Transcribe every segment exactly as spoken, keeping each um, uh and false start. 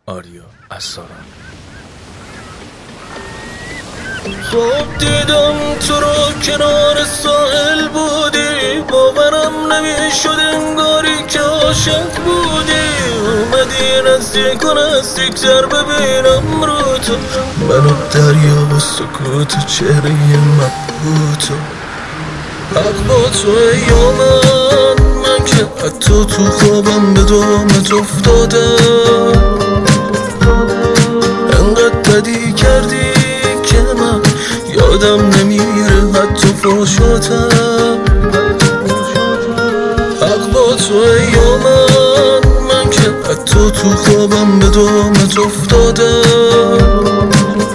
آریا اساران. خواب دیدم تو رو کنار ساحل بودی، باورم نمیشد انگاری که عاشق بودی. اومدی نزدیک و نزدیکتر ببینم رو تو، منو دریا و سکوت چهره مبهوتو. حق با تو یا من، من که حتی تو خوابم به دامت افتادم. انقدر بدی کردی که من یادم نمیره حتی فاشاتم. حق با تو یا من، من که حتی تو خوابم به دامت افتادم.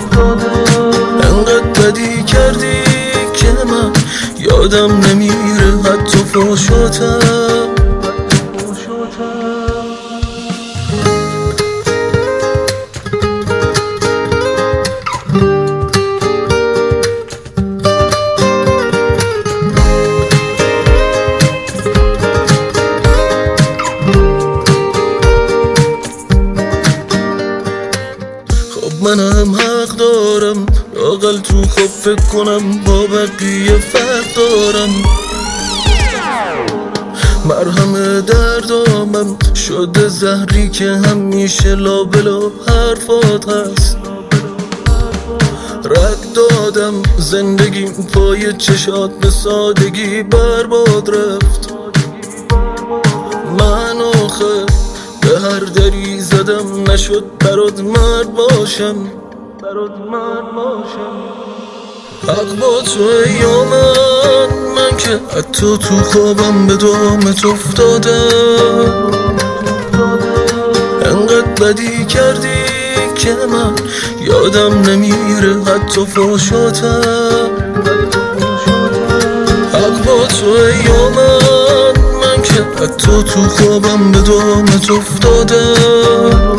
انقدر بدی کردی که من یادم نمیره حتی فاشاتم. منم حق دارم لااقل تو خواب فکر کنم با بقیه فرق دارم. مرهم دردامم شده زهری که همیشه لابلا حرفات هست. رد دادم زندگیم پای چشات به سادگی برباد رفت. من آخه به هر دری زدم نشد برات مرد باشم، برات مرد باشم. حق با تو یا من، من که حتی تو خوابم به دامت افتادم. انقدر بدی کردی که من یادم نمیره حتی فاشاتم. حق با تو یا من، من که حتی تو خوابم به دامت افتادم.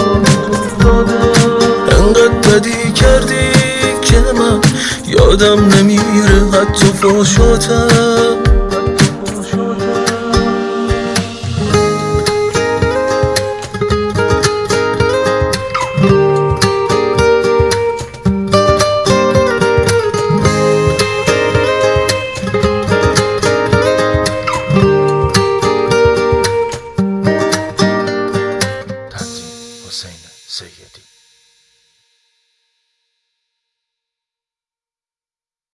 انقدر بدی کردی که من یادم نمیره حتی فاشاتم.